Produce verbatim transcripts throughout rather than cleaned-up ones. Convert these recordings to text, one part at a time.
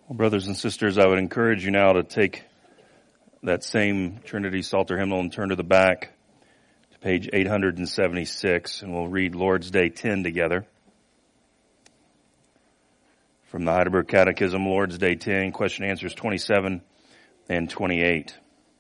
Well, brothers and sisters, I would encourage you now to take that same Trinity Psalter hymnal and turn to the back to page eight hundred seventy-six, and we'll read Lord's Day ten together. From the Heidelberg Catechism, Lord's Day ten, question answers twenty-seven and twenty-eight.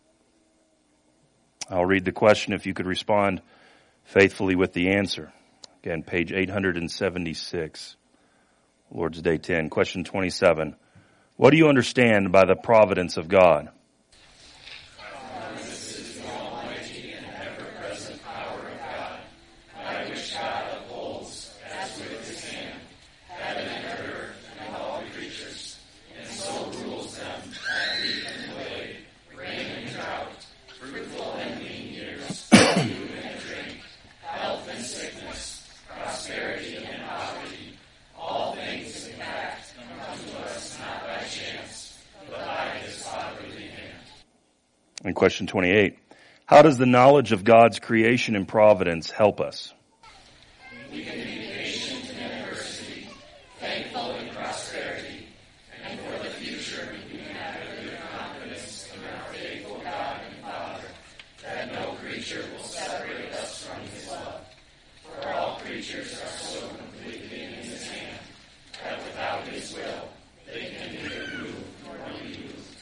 I'll read the question if you could respond faithfully with the answer. Again, page eight hundred seventy-six, Lord's Day ten, question twenty-seven. What do you understand by the providence of God? Providence is the almighty and ever-present power of God, by which God upholds, as with his hand, heaven and earth and all creatures, and so rules them that week and blade, rain and drought, fruitful and lean years, food and drink, health and sickness, prosperity and poverty, all things in fact come to us not by chance, but by his fatherly hand. And question twenty-eight. How does the knowledge of God's creation and providence help us? We can be patient in adversity, thankful in prosperity, and for the future we can have a good confidence in our faithful God and Father, that no creature will separate us from his love. For all creatures are so completely in his hand, that without his will, they can neither move nor be moved.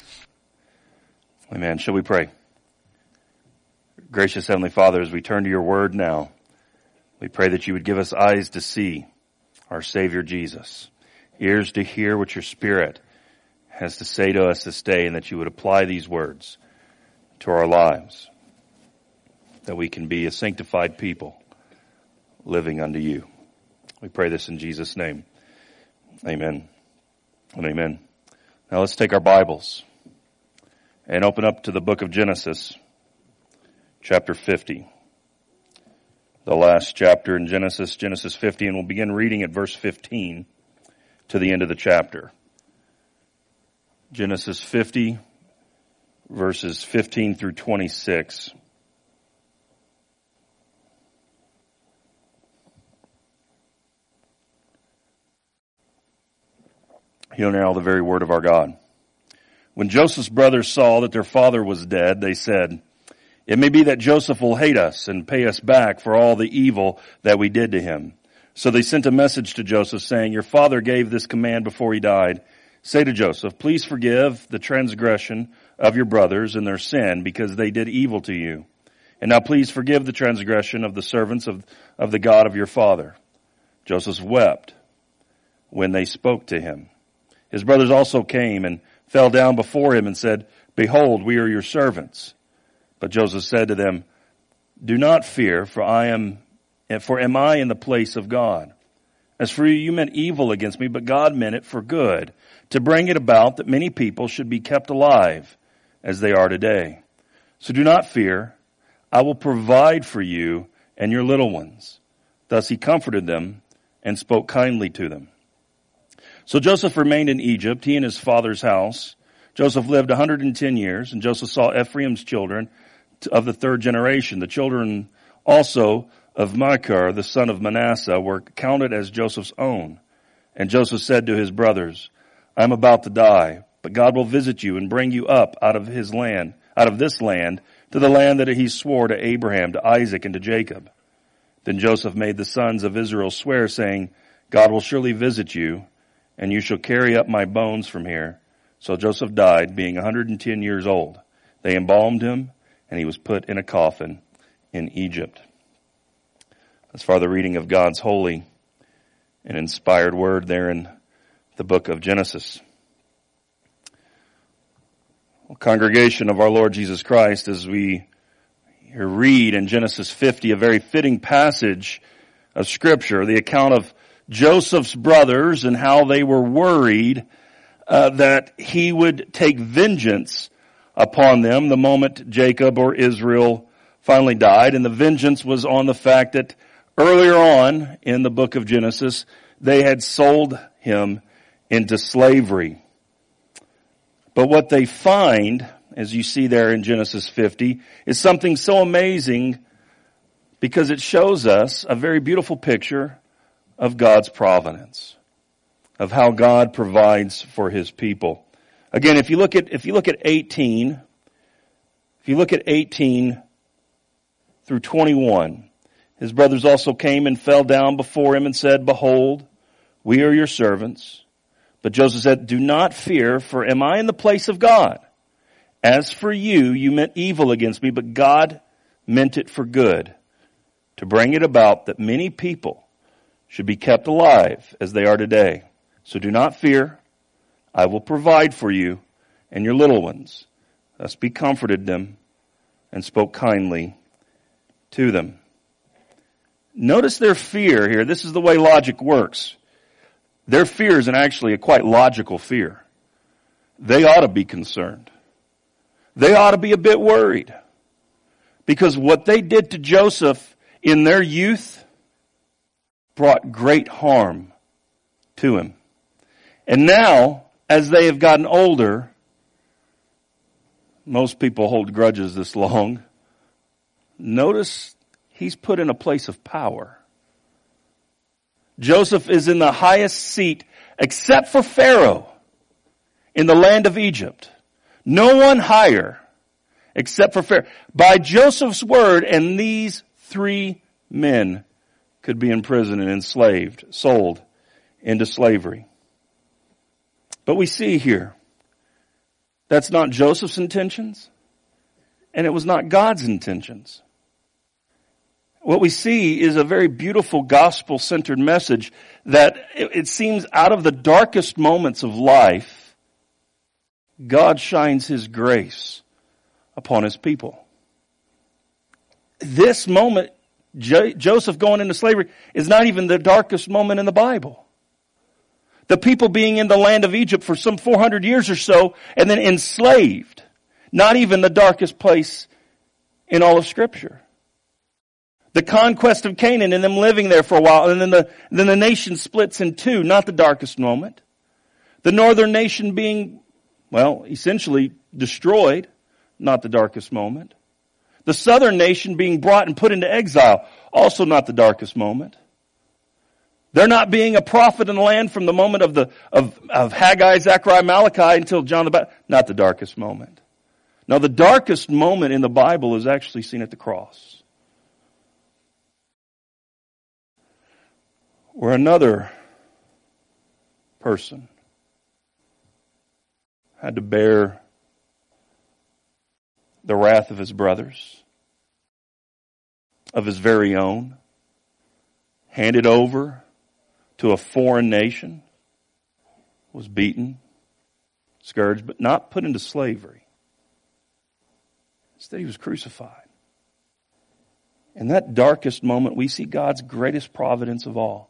Amen. Shall we pray? Gracious Heavenly Father, as we turn to your word now, we pray that you would give us eyes to see our Savior Jesus, ears to hear what your Spirit has to say to us this day, and that you would apply these words to our lives, that we can be a sanctified people living unto you. We pray this in Jesus' name. Amen and amen. Now let's take our Bibles and open up to the book of Genesis, chapter fifty. The last chapter in Genesis, Genesis fifty, and we'll begin reading at verse fifteen to the end of the chapter. Genesis fifty, verses fifteen through twenty-six. Hear now the very word of our God. When Joseph's brothers saw that their father was dead, they said, "It may be that Joseph will hate us and pay us back for all the evil that we did to him." So they sent a message to Joseph saying, "Your father gave this command before he died. Say to Joseph, please forgive the transgression of your brothers and their sin because they did evil to you. And now please forgive the transgression of the servants of, of the God of your father." Joseph wept when they spoke to him. His brothers also came and fell down before him and said, "Behold, we are your servants." But Joseph said to them, "Do not fear, for I am, for am I in the place of God? As for you, you meant evil against me, but God meant it for good, to bring it about that many people should be kept alive as they are today. So do not fear, I will provide for you and your little ones." Thus he comforted them and spoke kindly to them. So Joseph remained in Egypt, he and his father's house. Joseph lived one hundred ten years, and Joseph saw Ephraim's children of the third generation. The children also of Machir, the son of Manasseh, were counted as Joseph's own. And Joseph said to his brothers, "I am about to die, but God will visit you and bring you up out of his land, out of this land, to the land that he swore to Abraham, to Isaac, and to Jacob." Then Joseph made the sons of Israel swear, saying, "God will surely visit you, and you shall carry up my bones from here." So Joseph died, being one hundred ten years old. They embalmed him, and he was put in a coffin in Egypt. As far the reading of God's holy and inspired word there in the book of Genesis. Well, congregation of our Lord Jesus Christ, as we here read in Genesis fifty, a very fitting passage of Scripture, the account of Joseph's brothers and how they were worried uh, that he would take vengeance upon them the moment Jacob or Israel finally died. And the vengeance was on the fact that earlier on in the book of Genesis, they had sold him into slavery. But what they find, as you see there in Genesis fifty, is something so amazing because it shows us a very beautiful picture of God's providence. of how God provides for his people. Again, if you look at, if you look at eighteen, if you look at eighteen through twenty-one, his brothers also came and fell down before him and said, "Behold, we are your servants." But Joseph said, "Do not fear, for am I in the place of God? As for you, you meant evil against me, but God meant it for good, to bring it about that many people should be kept alive as they are today. So do not fear. I will provide for you and your little ones." Thus he comforted them and spoke kindly to them. Notice their fear here. This is the way logic works. Their fear is actually a quite logical fear. They ought to be concerned. They ought to be a bit worried. Because what they did to Joseph in their youth brought great harm to him. And now, as they have gotten older, most people hold grudges this long. Notice he's put in a place of power. Joseph is in the highest seat, except for Pharaoh, in the land of Egypt. No one higher, except for Pharaoh. By Joseph's word, and these three men could be imprisoned and enslaved, sold into slavery. But we see here, that's not Joseph's intentions, and it was not God's intentions. What we see is a very beautiful gospel-centered message that it seems out of the darkest moments of life, God shines his grace upon his people. This moment, Jo- Joseph going into slavery, is not even the darkest moment in the Bible. The people being in the land of Egypt for some four hundred years or so, and then enslaved, not even the darkest place in all of Scripture. The conquest of Canaan and them living there for a while, and then the, then the nation splits in two, not the darkest moment. The northern nation being, well, essentially destroyed, not the darkest moment. The southern nation being brought and put into exile, also not the darkest moment. There not being a prophet in the land from the moment of the of, of Haggai, Zechariah, Malachi until John the Baptist, not the darkest moment. Now the darkest moment in the Bible is actually seen at the cross, where another person had to bear the wrath of his brothers, of his very own, handed over to a foreign nation, was beaten, scourged, but not put into slavery. Instead, he was crucified. In that darkest moment, we see God's greatest providence of all,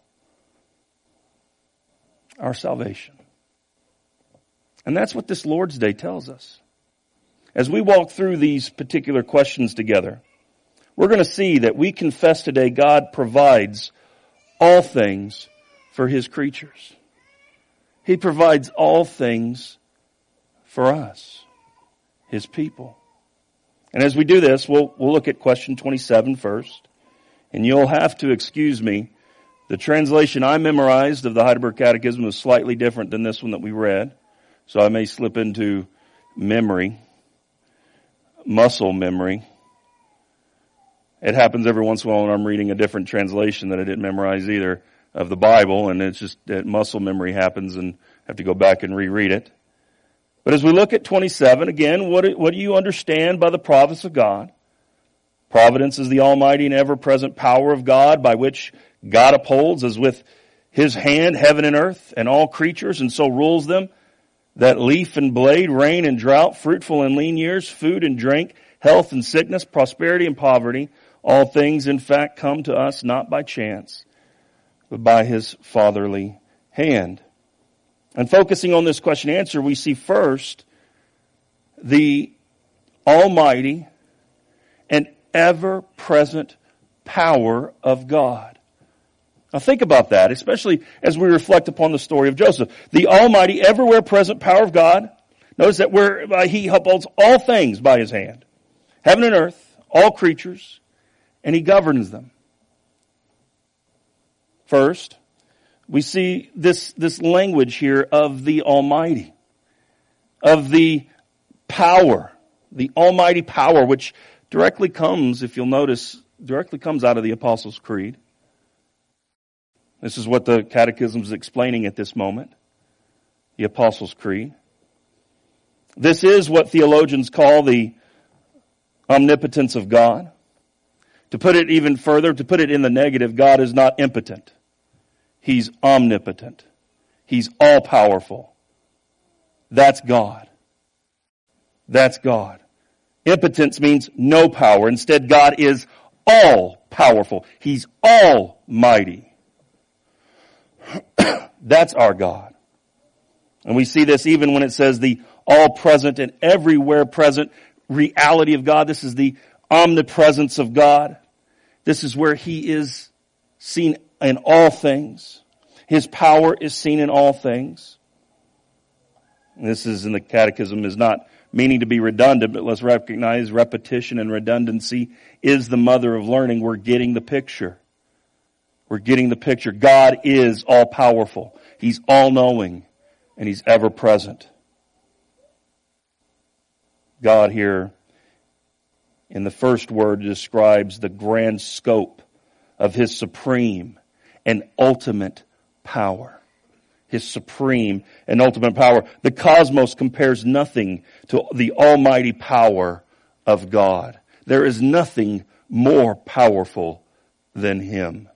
our salvation. And that's what this Lord's Day tells us. As we walk through these particular questions together, we're going to see that we confess today God provides all things for his creatures. He provides all things for us, his people. And as we do this, we'll, we'll look at question twenty-seven first. And you'll have to excuse me. The translation I memorized of the Heidelberg Catechism was slightly different than this one that we read. So I may slip into memory, muscle memory. It happens every once in a while when I'm reading a different translation that I didn't memorize either of the Bible, and it's just that muscle memory happens and I have to go back and reread it. But as we look at twenty-seven, again, what, what do you understand by the providence of God? Providence is the almighty and ever-present power of God by which God upholds as with his hand heaven and earth and all creatures, and so rules them, that leaf and blade, rain and drought, fruitful and lean years, food and drink, health and sickness, prosperity and poverty, all things in fact come to us not by chance, but by his fatherly hand. And focusing on this question and answer, we see first the almighty and ever-present power of God. Now think about that, especially as we reflect upon the story of Joseph. The almighty, everywhere present power of God. Notice that where uh, he upholds all things by his hand. Heaven and earth, all creatures, and he governs them. First, we see this, this language here of the Almighty, of the power, the almighty power, which directly comes, if you'll notice, directly comes out of the Apostles' Creed. This is what the Catechism is explaining at this moment, the Apostles' Creed. This is what theologians call the omnipotence of God. To put it even further, to put it in the negative, God is not impotent. He's omnipotent. He's all-powerful. That's God. That's God. Impotence means no power. Instead, God is all-powerful. He's almighty. That's our God. And we see this even when it says the all-present and everywhere present reality of God. This is the omnipresence of God. This is where He is seen in all things. His power is seen in all things. And this is in the Catechism is not meaning to be redundant, but let's recognize repetition and redundancy is the mother of learning. We're getting the picture. We're getting the picture. God is all-powerful. He's all-knowing, and He's ever-present. God here, in the first word, describes the grand scope of His supreme and ultimate power. His supreme and ultimate power. The cosmos compares nothing to the almighty power of God. There is nothing more powerful than Him.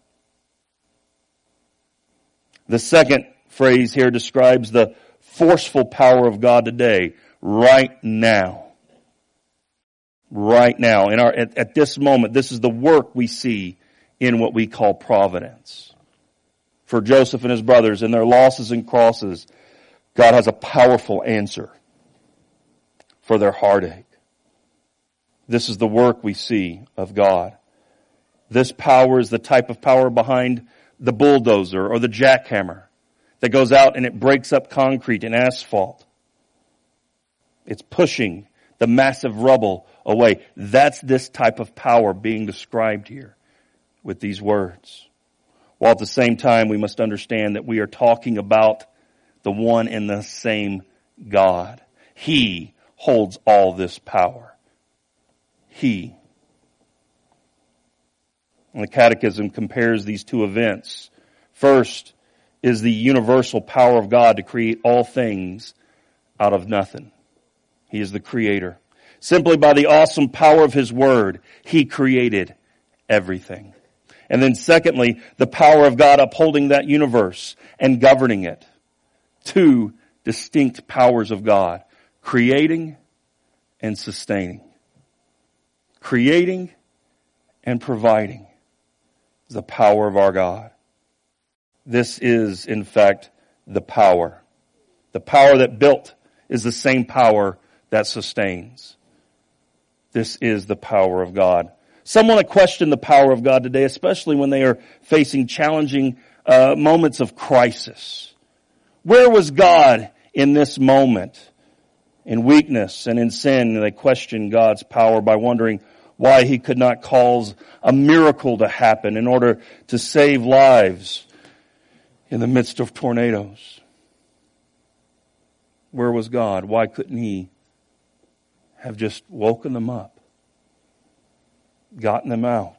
The second phrase here describes the forceful power of God today, right now. Right now. In our, at, at this moment, this is the work we see in what we call providence. For Joseph and his brothers and their losses and crosses, God has a powerful answer for their heartache. This is the work we see of God. This power is the type of power behind the bulldozer or the jackhammer that goes out and it breaks up concrete and asphalt. It's pushing the massive rubble away. That's this type of power being described here with these words. While at the same time we must understand that we are talking about the one and the same God. He holds all this power. He. And the Catechism compares these two events. First is the universal power of God to create all things out of nothing. He is the creator. Simply by the awesome power of His word, He created everything. And then secondly, the power of God upholding that universe and governing it. Two distinct powers of God, creating and sustaining. Creating and providing is the power of our God. This is, in fact, the power. The power that built is the same power that sustains. This is the power of God. Some want to question the power of God today, especially when they are facing challenging uh, moments of crisis. Where was God in this moment? In weakness and in sin, and they question God's power by wondering why He could not cause a miracle to happen in order to save lives in the midst of tornadoes. Where was God? Why couldn't He have just woken them up, gotten them out?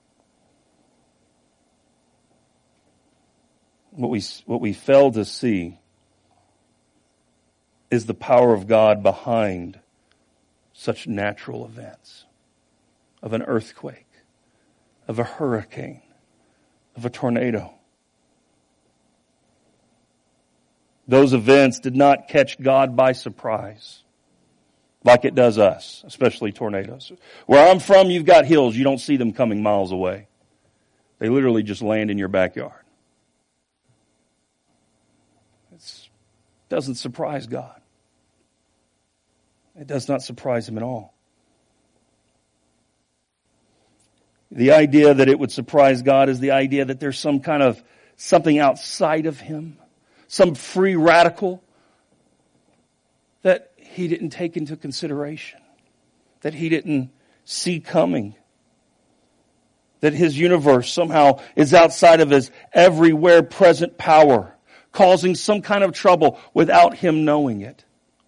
What we, what we fail to see is the power of God behind such natural events, of an earthquake, of a hurricane, of a tornado. Those events did not catch God by surprise like it does us, especially tornadoes. Where I'm from, you've got hills. You don't see them coming miles away. They literally just land in your backyard. It doesn't surprise God. It does not surprise Him at all. The idea that it would surprise God is the idea that there's some kind of something outside of Him, some free radical that He didn't take into consideration, that He didn't see coming, that his universe somehow is outside of his everywhere present power, causing some kind of trouble without him knowing it.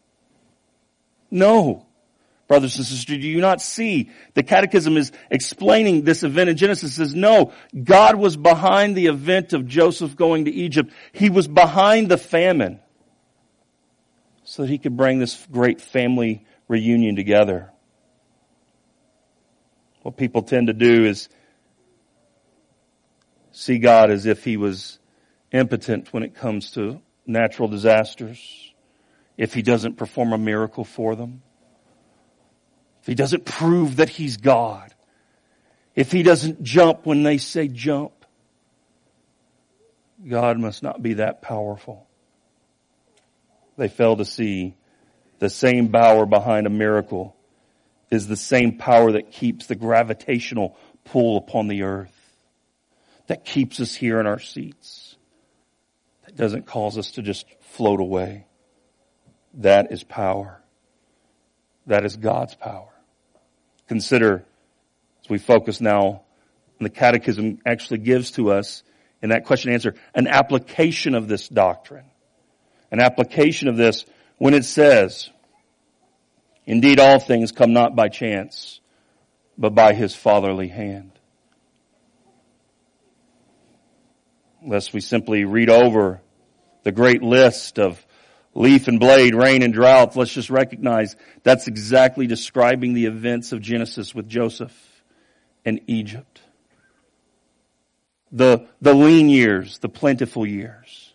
No. Brothers and sisters, do you not see? The Catechism is explaining this event in Genesis. It says, no, God was behind the event of Joseph going to Egypt. He was behind the famine so that he could bring this great family reunion together. What people tend to do is see God as if he was impotent when it comes to natural disasters, if he doesn't perform a miracle for them, if he doesn't prove that he's God, if he doesn't jump when they say jump. God must not be that powerful. They fail to see the same power behind a miracle is the same power that keeps the gravitational pull upon the earth, that keeps us here in our seats, that doesn't cause us to just float away. That is power. That is God's power. Consider, as we focus now, and the Catechism actually gives to us, in that question and answer, an application of this doctrine. An application of this when it says, indeed all things come not by chance, but by his fatherly hand. Lest we simply read over the great list of leaf and blade, rain and drought, let's just recognize that's exactly describing the events of Genesis with Joseph and Egypt. The, the lean years, the plentiful years.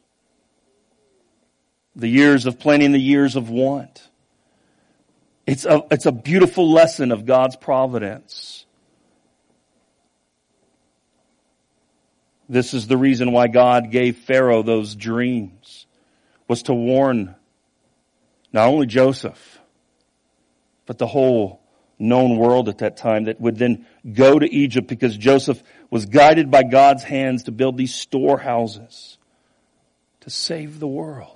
The years of plenty and the years of want. It's a, it's a beautiful lesson of God's providence. This is the reason why God gave Pharaoh those dreams, was to warn not only Joseph, but the whole known world at that time that would then go to Egypt, because Joseph was guided by God's hands to build these storehouses to save the world.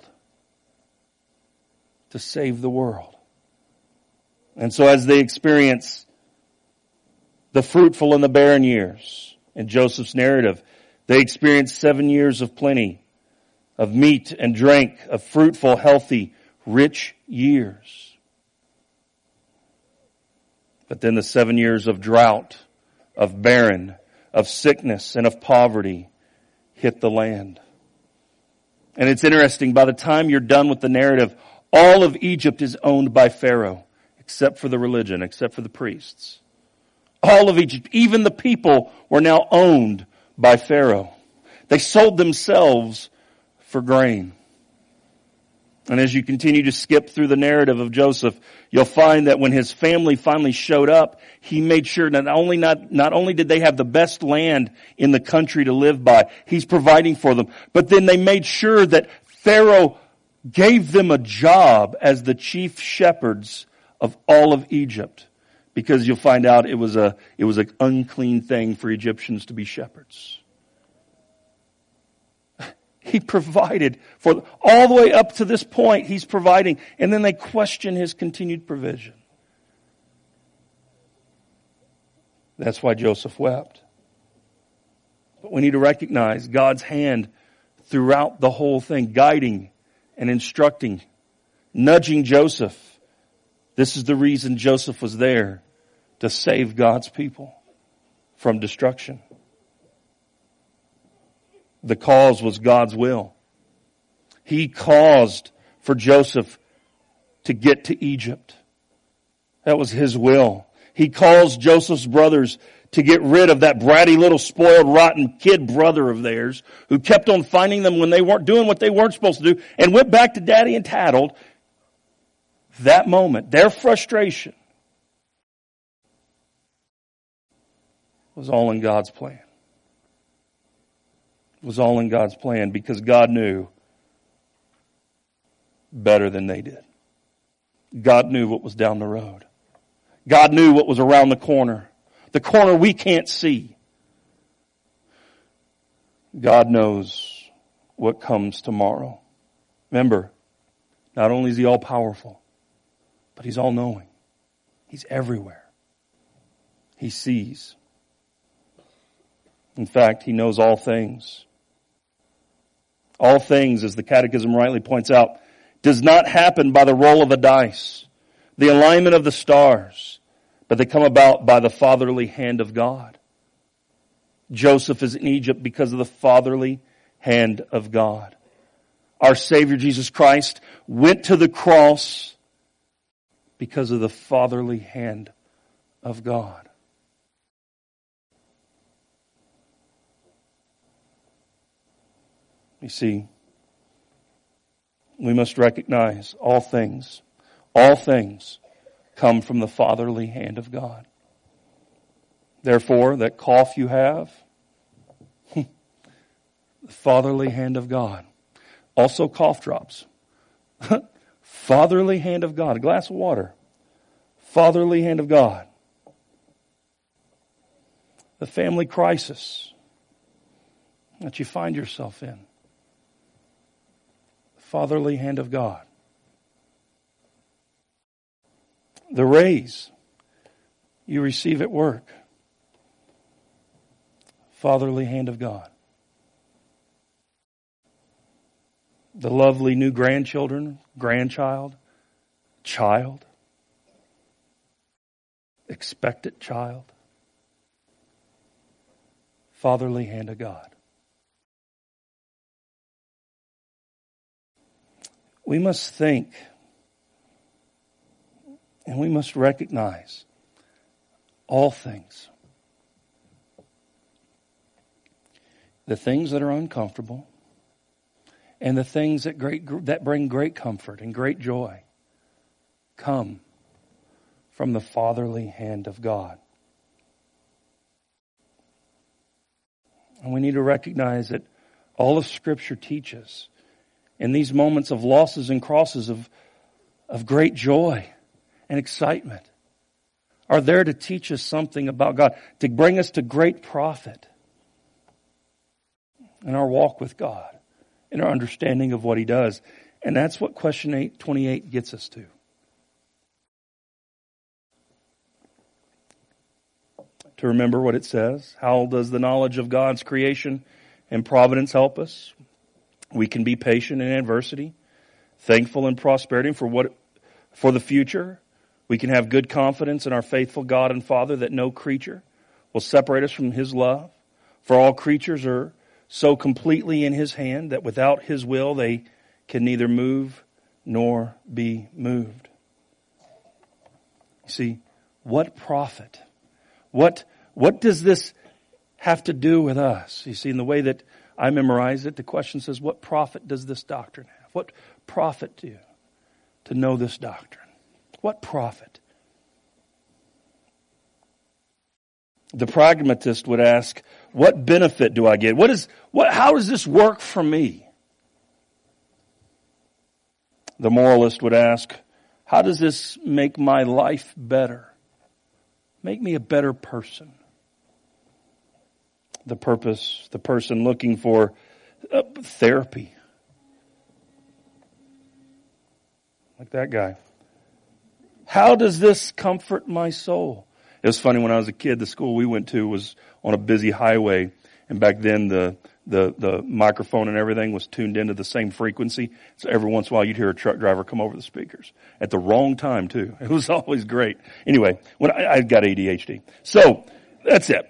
To save the world. And so as they experience the fruitful and the barren years in Joseph's narrative, they experience seven years of plenty, of meat and drink, of fruitful, healthy, rich years. But then the seven years of drought, of barren, of sickness, and of poverty hit the land. And it's interesting, by the time you're done with the narrative, all of Egypt is owned by Pharaoh, except for the religion, except for the priests. All of Egypt, even the people, were now owned by Pharaoh. They sold themselves for grain. And as you continue to skip through the narrative of Joseph, you'll find that when his family finally showed up, he made sure not only not, not only did they have the best land in the country to live by, he's providing for them, but then they made sure that Pharaoh gave them a job as the chief shepherds of all of Egypt, because you'll find out it was a it was an unclean thing for Egyptians to be shepherds. He provided for all the way up to this point. He's providing, and then they question his continued provision. That's why Joseph wept. But we need to recognize God's hand throughout the whole thing, guiding and instructing, nudging Joseph. This is the reason Joseph was there, to save God's people from destruction. The cause was God's will. He caused for Joseph to get to Egypt. That was his will. He caused Joseph's brothers to get rid of that bratty little spoiled rotten kid brother of theirs who kept on finding them when they weren't doing what they weren't supposed to do and went back to daddy and tattled. That moment, their frustration, was all in God's plan. It was all in God's plan, because God knew better than they did. God knew what was down the road. God knew what was around the corner. The corner we can't see. God knows what comes tomorrow. Remember, not only is He all-powerful, but He's all-knowing. He's everywhere. He sees. In fact, he knows all things. All things, as the Catechism rightly points out, does not happen by the roll of a dice, the alignment of the stars, but they come about by the fatherly hand of God. Joseph is in Egypt because of the fatherly hand of God. Our Savior Jesus Christ went to the cross because of the fatherly hand of God. You see, we must recognize all things, all things come from the fatherly hand of God. Therefore, that cough you have, the fatherly hand of God. Also cough drops. Fatherly hand of God. A glass of water. Fatherly hand of God. The family crisis that you find yourself in. Fatherly hand of God. The raise you receive at work. Fatherly hand of God. The lovely new grandchildren, grandchild, child, expected child. Fatherly hand of God. We must think and we must recognize all things. The things that are uncomfortable and the things that great that bring great comfort and great joy come from the fatherly hand of God. And we need to recognize that all of Scripture teaches in these moments of losses and crosses of, of great joy and excitement are there to teach us something about God, to bring us to great profit in our walk with God, in our understanding of what He does. And that's what question eight twenty-eight gets us to. To remember what it says. How does the knowledge of God's creation and providence help us? We can be patient in adversity, thankful in prosperity for what for the future. We can have good confidence in our faithful God and Father that no creature will separate us from His love. For all creatures are so completely in His hand that without His will they can neither move nor be moved. You see, what profit? What, what does this have to do with us? You see, in the way that I memorized it, the question says, what profit does this doctrine have? What profit do you to know this doctrine? What profit? The pragmatist would ask, what benefit do I get? What is, what, how does this work for me? The moralist would ask, how does this make my life better? Make me a better person. The purpose, the person looking for uh, therapy. Like that guy. How does this comfort my soul? It was funny when I was a kid, the school we went to was on a busy highway, and back then the the the microphone and everything was tuned into the same frequency. So every once in a while you'd hear a truck driver come over the speakers at the wrong time too. It was always great. Anyway, when I, I got A D H D. So that's it.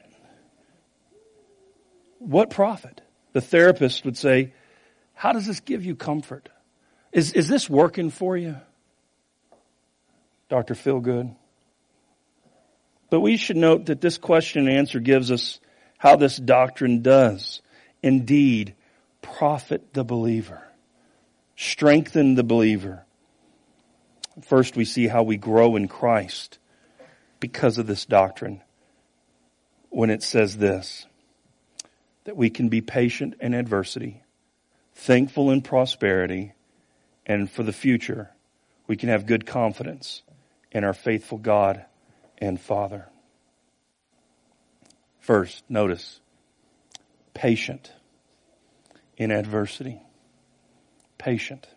What profit? The therapist would say, how does this give you comfort? Is is this working for you? Doctor Feelgood. But we should note that this question and answer gives us how this doctrine does indeed profit the believer, strengthen the believer. First, we see how we grow in Christ because of this doctrine when it says this, that we can be patient in adversity, thankful in prosperity, and for the future, we can have good confidence in our faithful God and Father. First, notice, patient in adversity. Patient.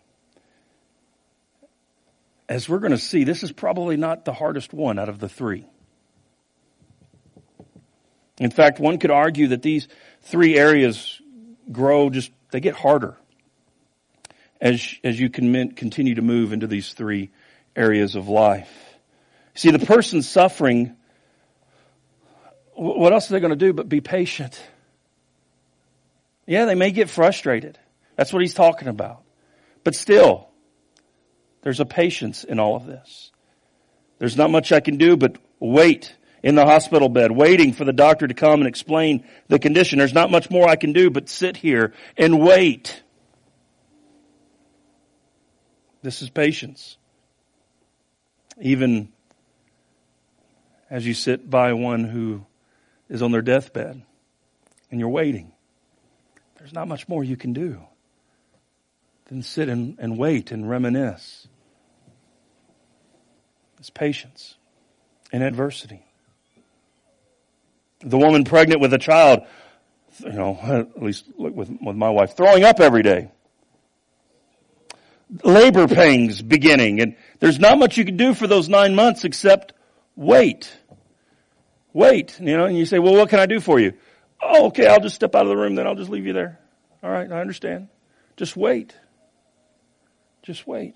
As we're going to see, this is probably not the hardest one out of the three. In fact, one could argue that these three areas grow just, they get harder as, as you can continue to move into these three areas of life. See, the person suffering, what else are they going to do but be patient? Yeah, they may get frustrated. That's what he's talking about. But still, there's a patience in all of this. There's not much I can do but wait in the hospital bed, waiting for the doctor to come and explain the condition. There's not much more I can do but sit here and wait. This is patience. Even as you sit by one who is on their deathbed and you're waiting, there's not much more you can do than sit and, and wait and reminisce. It's patience in adversity. The woman pregnant with a child, you know, at least with, with my wife, throwing up every day. Labor pains beginning, and there's not much you can do for those nine months except wait. Wait, you know, and you say, well, what can I do for you? Oh, okay, I'll just step out of the room, then I'll just leave you there. All right, I understand. Just wait. Just wait.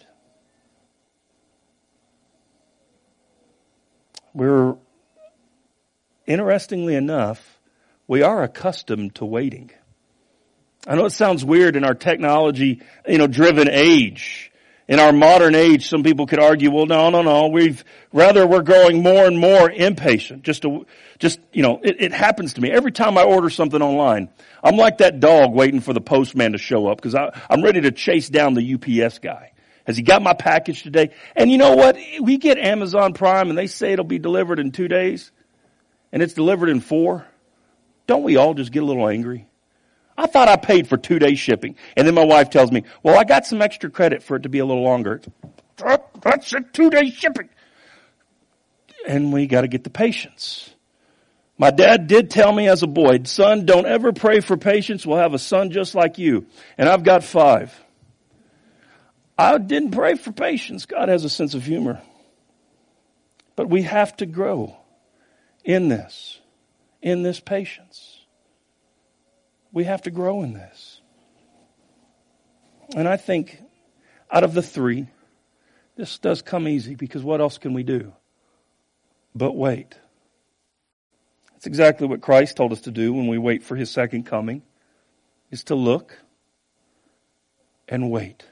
We're, interestingly enough, we are accustomed to waiting. I know it sounds weird in our technology, you know, driven age. In our modern age, some people could argue, well, no, no, no, we've, rather we're growing more and more impatient. Just to, just, you know, it, it happens to me. Every time I order something online, I'm like that dog waiting for the postman to show up because I'm ready to chase down the U P S guy. Has he got my package today? And you know what? We get Amazon Prime and they say it'll be delivered in two days and it's delivered in four. Don't we all just get a little angry? I thought I paid for two days shipping. And then my wife tells me, well, I got some extra credit for it to be a little longer. That's a two day shipping. And we got to get the patience. My dad did tell me as a boy, son, don't ever pray for patience. We'll have a son just like you. And I've got five. I didn't pray for patience. God has a sense of humor. But we have to grow in this, in this patience. We have to grow in this. And I think out of the three, this does come easy because what else can we do but wait? That's exactly what Christ told us to do when we wait for his second coming, is to look and wait.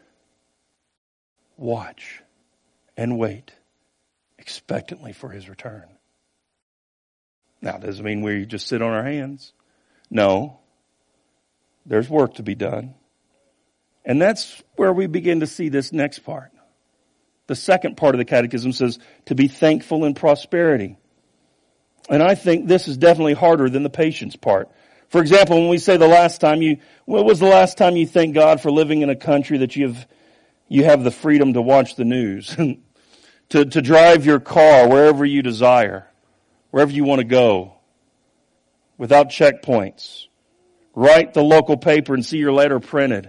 Watch and wait expectantly for his return. Now, does it mean we just sit on our hands? No. There's work to be done. And that's where we begin to see this next part. The second part of the catechism says to be thankful in prosperity. And I think this is definitely harder than the patience part. For example, when we say the last time you, when was the last time you thanked God for living in a country that you have, you have the freedom to watch the news, to, to drive your car wherever you desire, wherever you want to go, without checkpoints. Write the local paper and see your letter printed.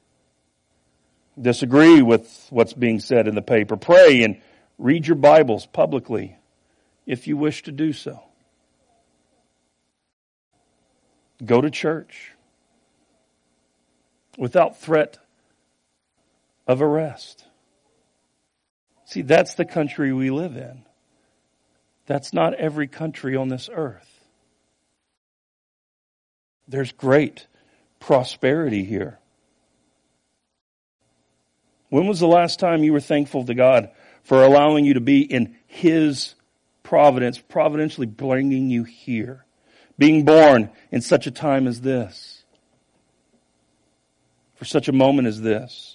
Disagree with what's being said in the paper. Pray and read your Bibles publicly if you wish to do so. Go to church without threat of arrest. See, that's the country we live in. That's not every country on this earth. There's great prosperity here. When was the last time you were thankful to God for allowing you to be in his providence, providentially bringing you here, being born in such a time as this, for such a moment as this?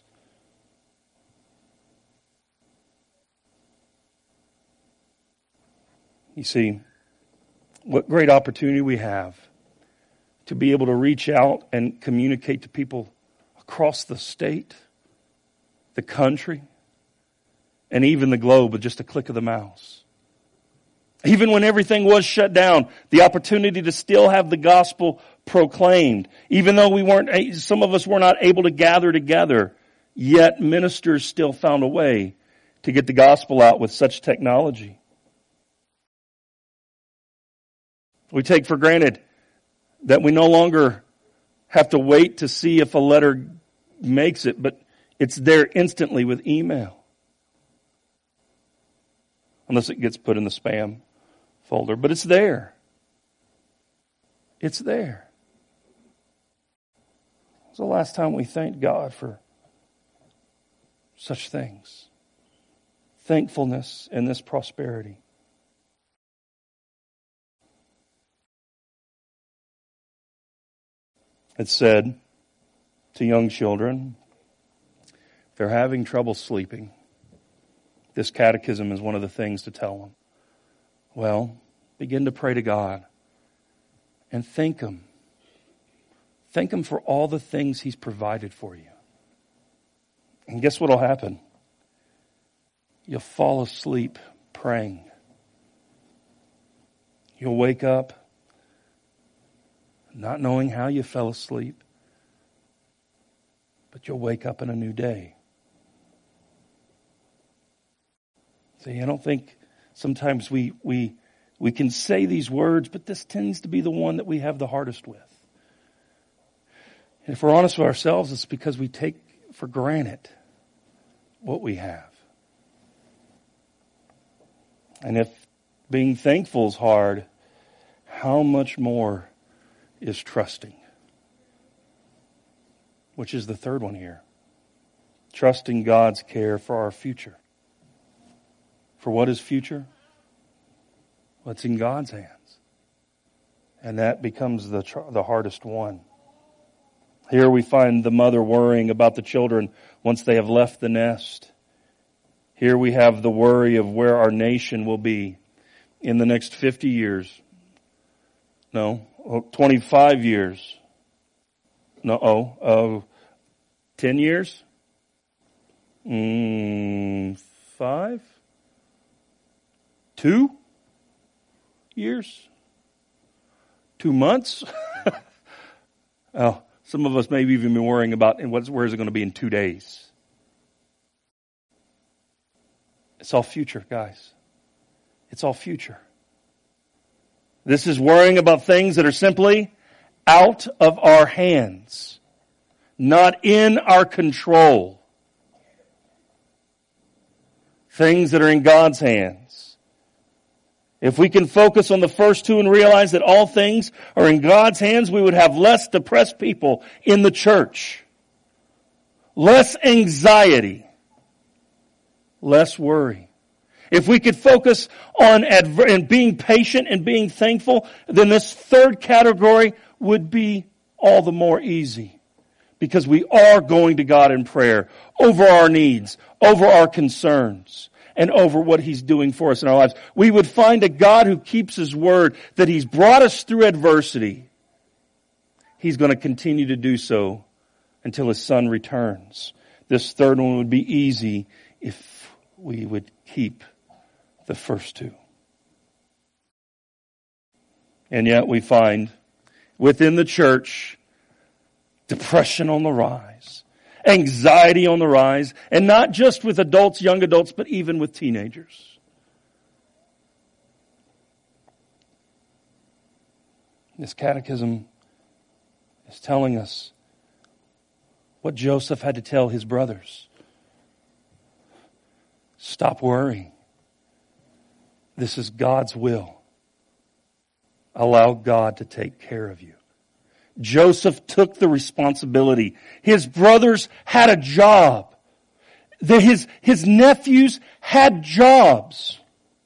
You see, what great opportunity we have to be able to reach out and communicate to people across the state, the country, and even the globe with just a click of the mouse. Even when everything was shut down, the opportunity to still have the gospel proclaimed. Even though we weren't, some of us were not able to gather together, yet ministers still found a way to get the gospel out with such technology. We take for granted that we no longer have to wait to see if a letter makes it, but it's there instantly with email. Unless it gets put in the spam folder, but it's there. It's there. When was the last time we thanked God for such things? Thankfulness in this prosperity. It's said to young children, if they're having trouble sleeping, this catechism is one of the things to tell them. Well, begin to pray to God and thank Him. Thank Him for all the things He's provided for you. And guess what will happen? You'll fall asleep praying. You'll wake up not knowing how you fell asleep, but you'll wake up in a new day. See, I don't think sometimes we we we can say these words, but this tends to be the one that we have the hardest with. And if we're honest with ourselves, it's because we take for granted what we have. And if being thankful is hard, how much more is trusting? Which is the third one here. Trusting God's care for our future. For what is future? Well, it's in God's hands. And that becomes the tr- the hardest one. Here we find the mother worrying about the children once they have left the nest. Here we have the worry of where our nation will be in the next fifty years. No, twenty-five years. No, oh, oh, ten years? Mm, five? Two years? Two months? Oh, some of us maybe even be worrying about what's, where is it going to be in two days? It's all future, guys. It's all future. This is worrying about things that are simply out of our hands, not in our control. Things that are in God's hands. If we can focus on the first two and realize that all things are in God's hands, we would have less depressed people in the church. Less anxiety. Less worry. If we could focus on adver- and being patient and being thankful, then this third category would be all the more easy. Because we are going to God in prayer over our needs, over our concerns, and over what He's doing for us in our lives. We would find a God who keeps His word, that He's brought us through adversity. He's going to continue to do so until His Son returns. This third one would be easy if we would keep the first two. And yet we find within the church depression on the rise, anxiety on the rise, and not just with adults, young adults, but even with teenagers. This catechism is telling us what Joseph had to tell his brothers. Stop worrying. This is God's will. Allow God to take care of you. Joseph took the responsibility. His brothers had a job. The, his, his nephews had jobs.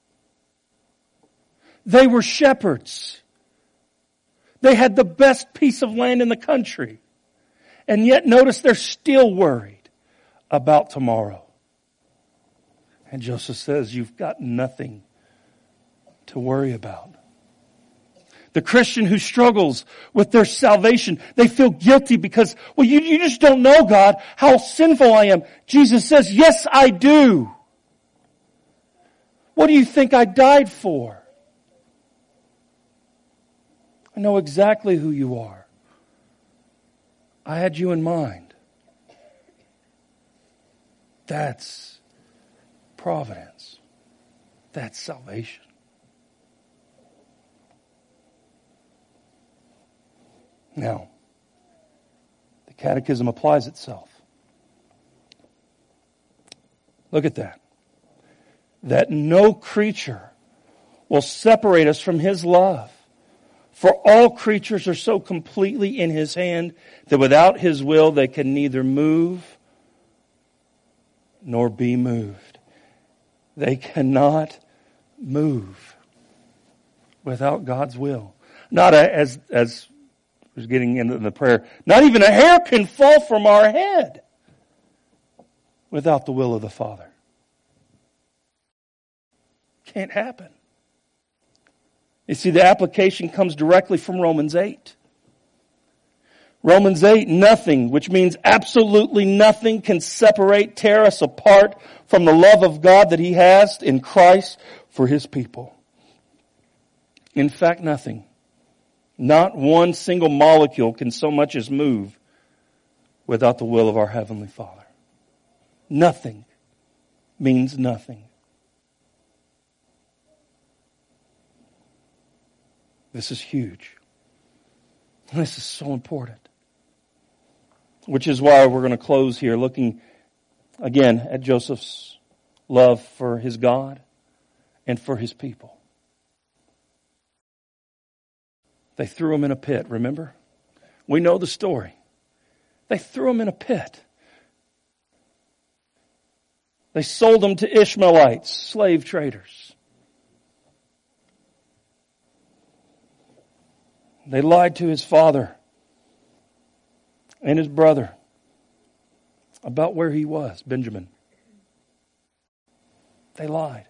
They were shepherds. They had the best piece of land in the country. And yet notice they're still worried about tomorrow. And Joseph says, you've got nothing to worry about. The Christian who struggles with their salvation, they feel guilty because, well, you, you just don't know, God, how sinful I am. Jesus says, yes, I do. What do you think I died for? I know exactly who you are. I had you in mind. That's providence. That's salvation. Now, the Catechism applies itself. Look at that. That no creature will separate us from His love. For all creatures are so completely in His hand that without His will they can neither move nor be moved. They cannot move without God's will. Not a, as as was getting into the prayer, not even a hair can fall from our head without the will of the Father. Can't happen. You see, the application comes directly from Romans eight. Romans eight, nothing, which means absolutely nothing, can separate, tear us apart from the love of God that He has in Christ for His people. In fact, nothing. Not one single molecule can so much as move without the will of our Heavenly Father. Nothing means nothing. This is huge. This is so important. Which is why we're going to close here looking again at Joseph's love for his God and for his people. They threw him in a pit, remember? We know the story. They threw him in a pit. They sold him to Ishmaelites, slave traders. They lied to his father and his brother about where he was, Benjamin. They lied.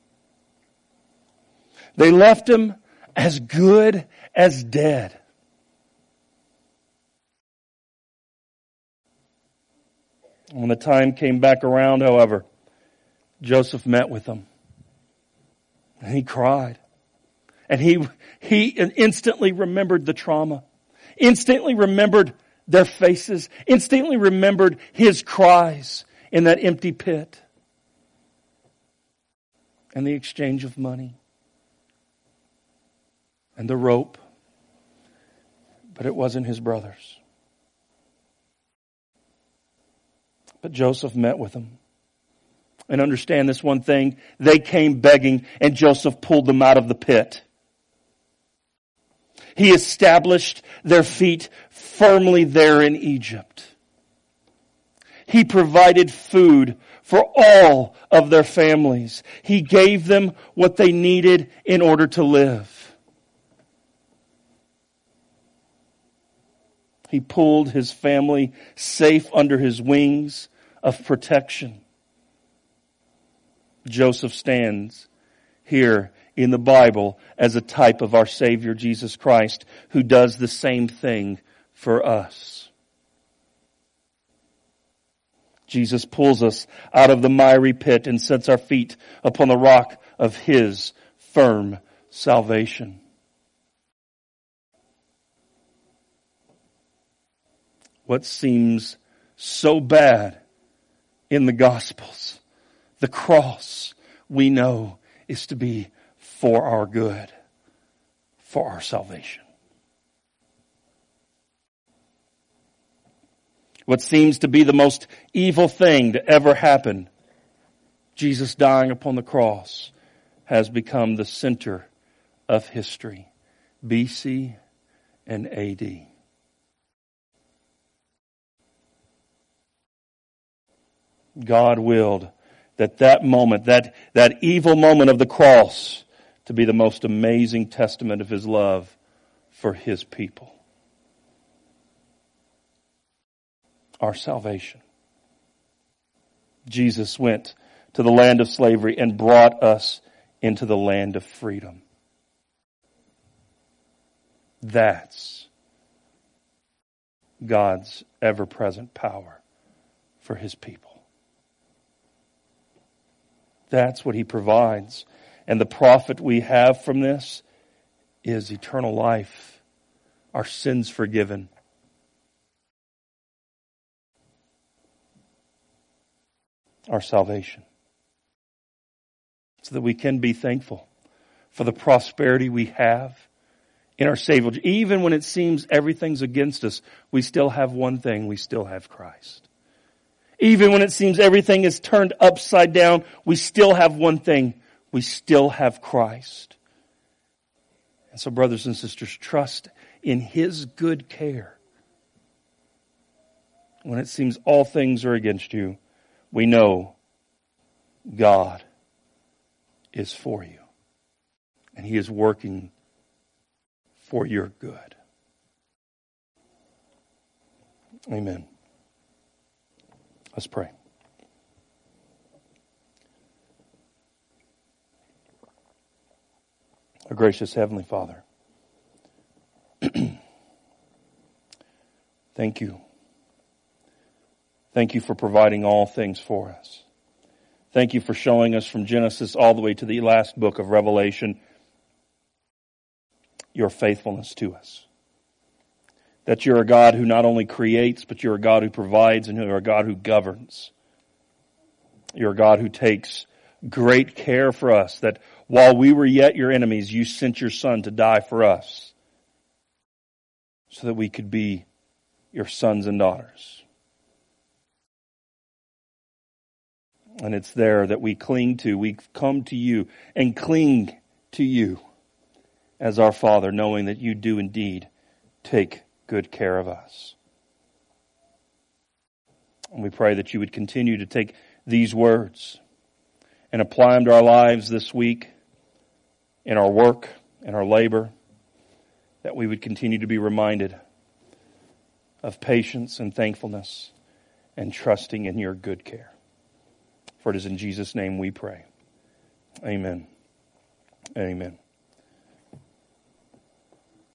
They left him as good as dead. When the time came back around, however, Joseph met with them. And he cried. And he, he instantly remembered the trauma. Instantly remembered their faces. Instantly remembered his cries in that empty pit. And the exchange of money. And the rope. But it wasn't his brothers. But Joseph met with them. And understand this one thing. They came begging and Joseph pulled them out of the pit. He established their feet firmly there in Egypt. He provided food for all of their families. He gave them what they needed in order to live. He pulled his family safe under his wings of protection. Joseph stands here in the Bible as a type of our Savior Jesus Christ, who does the same thing for us. Jesus pulls us out of the miry pit and sets our feet upon the rock of His firm salvation. What seems so bad in the Gospels, the cross, we know, is to be for our good, for our salvation. What seems to be the most evil thing to ever happen, Jesus dying upon the cross, has become the center of history, B C and A D. God willed that that moment, that, that evil moment of the cross, to be the most amazing testament of His love for His people. Our salvation. Jesus went to the land of slavery and brought us into the land of freedom. That's God's ever-present power for His people. That's what He provides. And the profit we have from this is eternal life, our sins forgiven. Our salvation. So that we can be thankful for the prosperity we have in our Savior. Even when it seems everything's against us, we still have one thing. We still have Christ. Even when it seems everything is turned upside down, we still have one thing. We still have Christ. And so, brothers and sisters, trust in His good care. When it seems all things are against you, we know God is for you. And He is working for your good. Amen. Let's pray. Our gracious Heavenly Father, thank you. Thank you for providing all things for us. Thank you for showing us from Genesis all the way to the last book of Revelation your faithfulness to us. That you're a God who not only creates, but you're a God who provides, and you're a God who governs. You're a God who takes great care for us, that while we were yet your enemies, you sent your Son to die for us so that we could be your sons and daughters. And it's there that we cling to. We come to you and cling to you as our Father, knowing that you do indeed take good care of us. And we pray that you would continue to take these words and apply them to our lives this week, in our work, in our labor, that we would continue to be reminded of patience and thankfulness and trusting in your good care. For it is in Jesus' name we pray. Amen. Amen.